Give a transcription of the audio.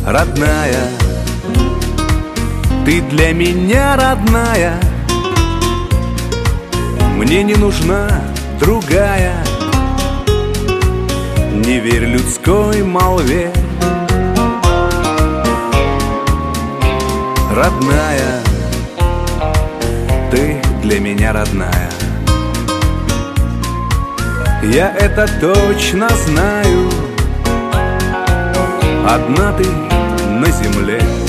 родная, ты для меня родная, мне не нужна другая. Не верь людской молве, родная, ты для меня родная. Я это точно знаю, одна ты на земле.